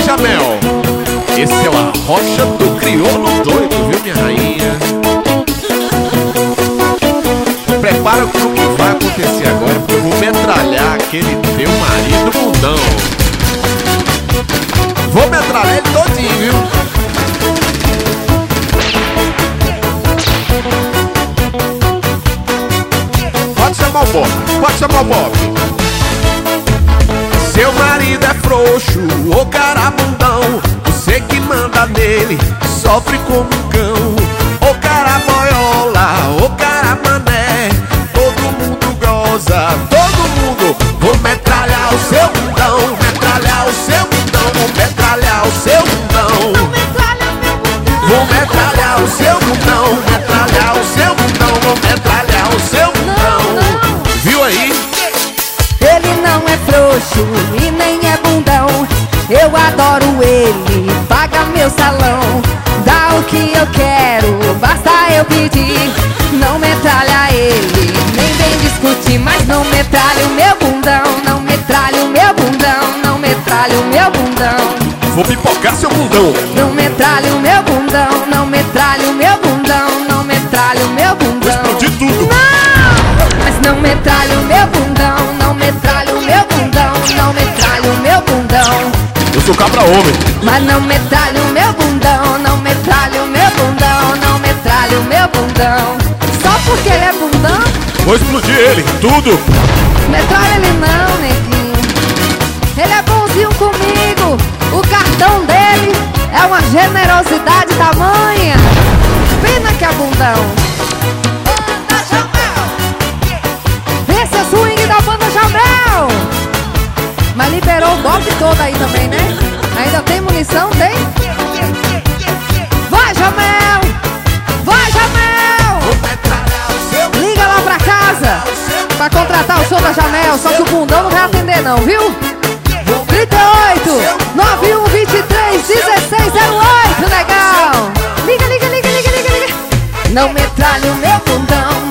Jamel. Esse é o Arrocha do Crioulo Doido, viu, minha rainha? Prepara pro que vai acontecer agora, porque eu vou metralhar aquele teu marido mundão. Vou metralhar ele todinho, viu? Pode chamar o Bob, pode chamar o Bob. Seu marido é frouxo, ô cara bundão, você que manda nele, sofre como um cão. Ô cara boiola, ô cara mané, todo mundo goza, todo mundo. Vou metralhar o seu bundão, metralhar o seu bundão, vou metralhar o seu bundão. Vou metralhar o seu bundão, metralhar o seu bundão, vou metralhar o seu bundão. Viu aí? Ele não é frouxo e nem é bundão. Eu adoro ele, paga meu salão. Dá o que eu quero, basta eu pedir. Não metralha ele, nem vem discutir. Mas não metralha o meu bundão, não metralha o meu bundão, não metralha o meu bundão. Vou pipocar seu bundão. Não metralha o meu bundão, não metralha o meu bundão, não metralha o meu bundão. Vou explodir tudo. Não! Mas não metralha o meu bundão, não metralha o meu bundão, não metralha o meu bundão. Eu sou cabra homem. Mas não metralha o meu bundão, não metralha o meu bundão, não metralha o meu bundão. Só porque ele é bundão? Vou explodir ele, tudo. Metralha ele não, neguinho. Ele é bonzinho comigo. O cartão dele é uma generosidade tamanha. Pena que é bundão. Banda Jamel. Esse é o swing da Banda Jamel. Mas liberou o golpe todo aí também, né? Ainda tem munição, tem? Vai, Jamel! Vai, Jamel! Liga lá pra casa pra contratar o show da Jamel. Só que o bundão não vai atender não, viu? 38 91 23 16 08, legal! Liga, liga, liga, liga, liga, liga. Não metralha o meu bundão,